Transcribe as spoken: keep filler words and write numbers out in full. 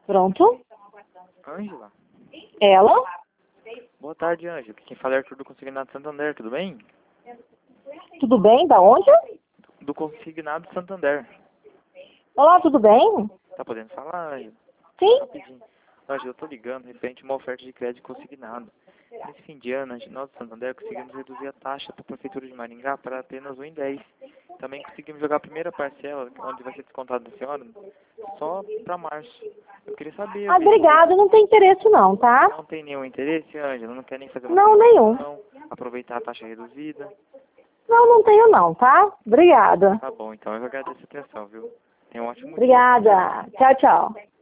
Pronto? Ângela? Ela? Boa tarde, Ângela. Quem fala é Arthur do Consignado Santander, tudo bem? Tudo bem? Da onde? Do Consignado Santander. Olá, tudo bem? Tá podendo falar, Ângela? Sim? Rapidinho. Ângela, eu tô ligando referente a uma oferta de crédito consignado. Nesse fim de ano, nós do Santander conseguimos reduzir a taxa para a Prefeitura de Maringá para apenas um vírgula dez. Também conseguimos jogar a primeira parcela, onde vai ser descontado da senhora, só para março. Eu queria saber... Ah, obrigada, não tem interesse não, tá? Não tem nenhum interesse, Ângela? Não quer nem fazer uma Não, nenhum. solicitação, aproveitar a taxa reduzida? Não, não tenho não, tá? Obrigada. Tá bom, então eu agradeço a atenção, viu? Tenha um ótimo dia. Obrigada. Tchau, tchau.